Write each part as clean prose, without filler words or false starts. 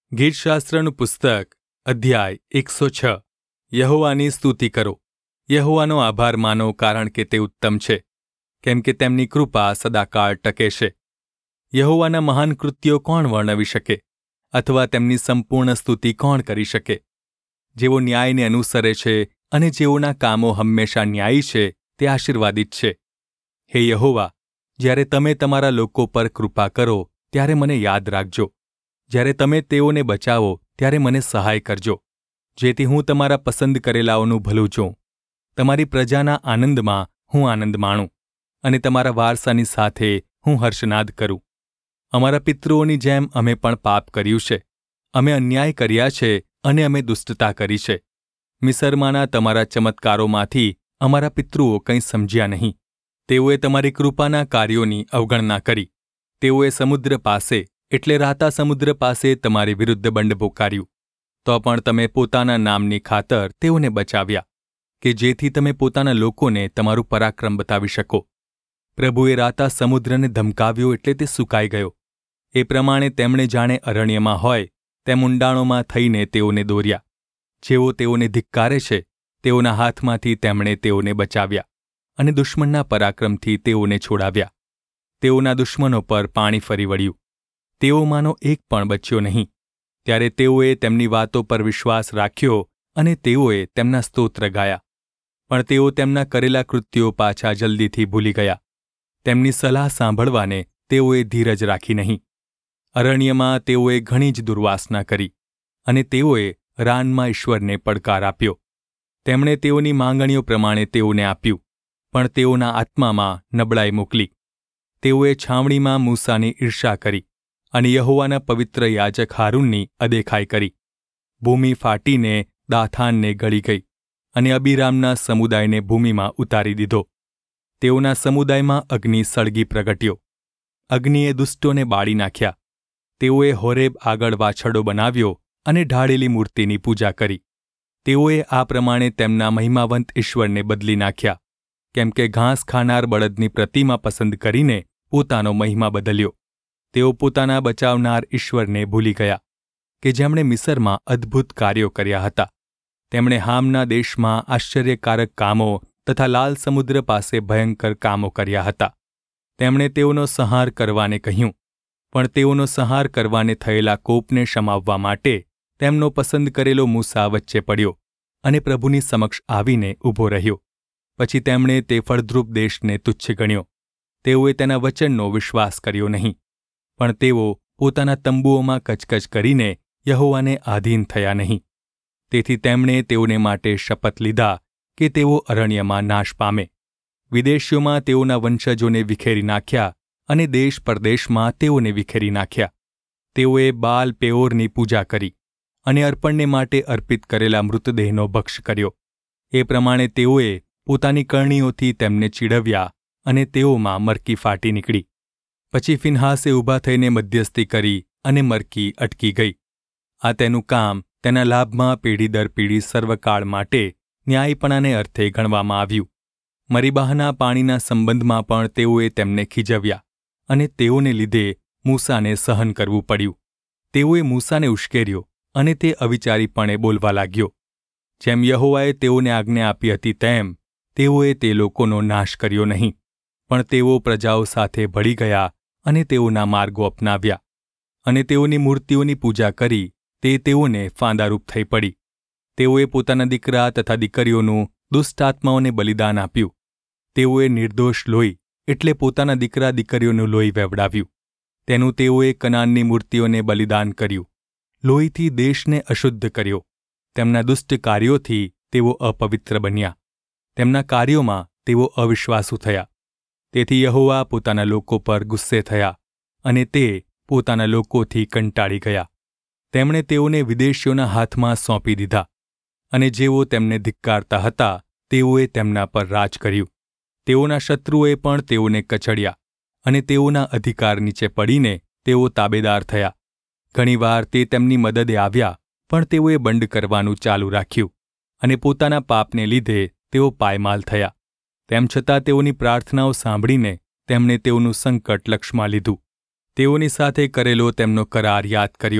ગીતશાસ્ત્રનું પુસ્તક અધ્યાય 106 યહોવાની સ્તુતિ કરો. યહોવાનો આભાર માનો, કારણ કે તે ઉત્તમ છે, કેમ કે તેમની કૃપા સદાકાળ ટકે છે. યહોવાના મહાન કૃત્યો કોણ વર્ણવી શકે, અથવા તેમની સંપૂર્ણ સ્તુતિ કોણ કરી શકે? જેઓ ન્યાયને અનુસરે છે અને જેઓના કામો હંમેશા ન્યાયી છે, તે આશીર્વાદિત છે. હે યહોવા, જ્યારે તમે તમારા લોકો પર કૃપા કરો ત્યારે મને યાદ રાખજો. જ્યારે તમે તેઓને બચાવો ત્યારે મને સહાય કરજો, જેથી હું તમારા પસંદ કરેલાઓનું ભલું જોઉં. તમારી પ્રજાના આનંદમાં હું આનંદ માણું, અને તમારા વારસાની સાથે હું હર્ષનાદ કરું. અમારા પિતૃઓની જેમ અમે પણ પાપ કર્યું છે. અમે અન્યાય કર્યા છે અને અમે દુષ્ટતા કરી છે. મિસરમાંના તમારા ચમત્કારોમાંથી અમારા પિતૃઓ કંઈ સમજ્યા નહીં. તેઓએ તમારી કૃપાના કાર્યોની અવગણના કરી. તેઓએ સમુદ્ર પાસે, એટલે રાતા સમુદ્ર પાસે તમારી વિરુદ્ધ બંડ પોકાર્યું. તો પણ તમે પોતાના નામની ખાતર તેઓને બચાવ્યા, કે જેથી તમે પોતાના લોકોને તમારું પરાક્રમ બતાવી શકો. પ્રભુએ રાતા સમુદ્રને ધમકાવ્યો એટલે તે સુકાઈ ગયો. એ પ્રમાણે તેમણે જાણે અરણ્યમાં હોય તેમ ઊંડાણોમાં થઈને તેઓને દોર્યા. જેઓ તેઓને ધિક્કારે છે, તેઓના હાથમાંથી તેમણે તેઓને બચાવ્યા, અને દુશ્મનના પરાક્રમથી તેઓને છોડાવ્યા. તેઓના દુશ્મનો પર પાણી ફરી વળ્યું. તેઓમાંનો એક પણ બચ્યો નહીં. ત્યારે તેઓએ તેમની વાતો પર વિશ્વાસ રાખ્યો અને તેઓએ તેમના સ્તોત્ર ગાયા. પણ તેઓ તેમના કરેલા કૃત્યો પાછા જલ્દીથી ભૂલી ગયા. તેમની સલાહ સાંભળવાને તેઓએ ધીરજ રાખી નહીં. અરણ્યમાં તેઓએ ઘણી જ દુર્વાસના કરી, અને તેઓએ રાનમાં ઈશ્વરને પડકાર આપ્યો. તેમણે તેઓની માંગણીઓ પ્રમાણે તેઓને આપ્યું, પણ તેઓના આત્મામાં નબળાઈ મોકલી. તેઓએ છાવણીમાં મૂસાની ઈર્ષા કરી, અને યહોવાના પવિત્ર યાજક હારૂનની અદેખાઈ કરી. ભૂમિ ફાટીને દાથાનને ગળી ગઈ, અને અબીરામના સમુદાયને ભૂમિમાં ઉતારી દીધો. તેઓના સમુદાયમાં અગ્નિ સળગી પ્રગટ્યો. અગ્નિએ દુષ્ટોને બાળી નાખ્યા. તેઓએ હોરેબ આગળ વાછરડો બનાવ્યો અને ઢાળેલી મૂર્તિની પૂજા કરી. તેઓએ આ પ્રમાણે તેમના મહિમાવંત ઈશ્વરને બદલી નાખ્યા, કેમ કે ઘાસ ખાનાર બળદની પ્રતિમા પસંદ કરીને પોતાનો મહિમા બદલ્યો. તેઓ પોતાના બચાવનાર ઈશ્વરને ભૂલી ગયા, કે જેમણે મિસરમાં અદ્ભુત કાર્યો કર્યા હતા. તેમણે હામના દેશમાં આશ્ચર્યકારક કામો તથા લાલ સમુદ્ર પાસે ભયંકર કામો કર્યા હતા. તેમણે તેઓનો સંહાર કરવાને કહ્યું, પણ તેઓનો સંહાર કરવાને થયેલા કોપને શમાવવા માટે તેમનો પસંદ કરેલો મૂસા વચ્ચે પડ્યો અને પ્રભુની સમક્ષ આવીને ઊભો રહ્યો. પછી તેમણે તે ફળદ્રુપ દેશને તુચ્છ ગણ્યો. તેઓએ તેના વચનનો વિશ્વાસ કર્યો નહીં, પણ તેઓ પોતાના તંબુઓમાં કચકચ કરીને યહોવાને આધીન થયા નહીં. તેથી તેમણે તેઓને માટે શપથ લીધા કે તેઓ અરણ્યમાં નાશ પામે. વિદેશીઓમાં તેઓના વંશજોને વિખેરી નાખ્યા, અને દેશ પરદેશમાં તેઓને વિખેરી નાખ્યા. તેઓએ બાલ પેઓરની પૂજા કરી, અને અર્પણને માટે અર્પિત કરેલા મૃતદેહનો ભક્ષ કર્યો. એ પ્રમાણે તેઓએ પોતાની કરણીઓથી તેમને ચીડવ્યા, અને તેઓમાં મરકી ફાટી નીકળી. પછી ફિનહાસે ઊભા થઈને મધ્યસ્થી કરી, અને મરકી અટકી ગઈ. આ તેનું કામ તેના લાભમાં પેઢી દર પેઢી સર્વકાળ માટે ન્યાયીપણાને અર્થે ગણવામાં આવ્યું. મરીબાહના પાણીના સંબંધમાં પણ તેઓએ તેમને ખીજવ્યા, અને તેઓને લીધે મૂસાને સહન કરવું પડ્યું. તેઓએ મૂસાને ઉશ્કેર્યો, અને તે અવિચારીપણે બોલવા લાગ્યો. જેમ યહોવાએ તેઓને આજ્ઞા આપી હતી તેમ તેઓએ તે લોકોનો નાશ કર્યો નહીં, પણ તેઓ પ્રજાઓ સાથે ભળી ગયા અને તેઓના માર્ગો અપનાવ્યા. અને તેઓની મૂર્તિઓની પૂજા કરી તે તેઓને ફાંદારૂપ થઈ પડી. તેઓએ પોતાના દીકરા તથા દીકરીઓનું દુષ્ટ આત્માઓને બલિદાન આપ્યું. તેઓએ નિર્દોષ લોહી, એટલે પોતાના દીકરા દીકરીઓનું લોહી વહેવડાવ્યું. તેનું તેઓએ કનાનની મૂર્તિઓને બલિદાન કર્યું. લોહીથી દેશને અશુદ્ધ કર્યો. તેમના દુષ્ટ કાર્યોથી તેઓ અપવિત્ર બન્યા. તેમના કાર્યોમાં તેઓ અવિશ્વાસુ થયા. તેથી યહોવા પોતાના લોકો પર ગુસ્સે થયા, અને તે પોતાના લોકોથી કંટાળી ગયા. તેમણે તેઓને વિદેશીઓના હાથમાં સોંપી દીધા, અને જેઓ તેમને ધિક્કારતા હતા તેઓએ તેમના પર રાજ કર્યું. તેઓના શત્રુઓએ પણ તેઓને કચડ્યા, અને તેઓના અધિકાર નીચે પડીને તેઓ તાબેદાર થયા. ઘણીવાર તે તેમની મદદે આવ્યા, પણ તેઓએ બંડ કરવાનું ચાલુ રાખ્યું, અને પોતાના પાપને લીધે તેઓ પાયમાલ થયા. તેમ છતાં તેઓની પ્રાર્થનાઓ સાંભળીને તેમણે તેઓનું સંકટ લક્ષમાં લીધું. તેઓની સાથે કરેલો તેમનો કરાર યાદ કર્યો,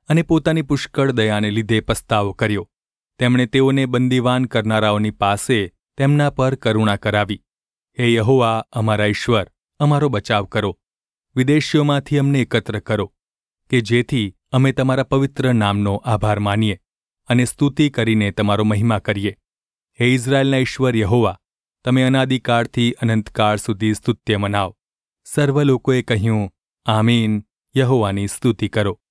અને પોતાની પુષ્કળ દયાને લીધે પસ્તાવો કર્યો. તેમણે તેઓને બંદીવાન કરનારાઓની પાસે તેમના પર કરુણા કરાવી. હે યહોવા, અમારા ઈશ્વર, અમારો બચાવ કરો. વિદેશીઓમાંથી અમને એકત્ર કરો, કે જેથી અમે તમારા પવિત્ર નામનો આભાર માનીએ અને સ્તુતિ કરીને તમારો મહિમા કરીએ. હે ઇઝરાયેલના ઈશ્વર યહોવા, તમે અનાદિકાળથી અનંતકાળ સુધી સ્તુત્ય મનાવ. સર્વ લોકોએ કહ્યું, આમીન. યહોવાની સ્તુતિ કરો.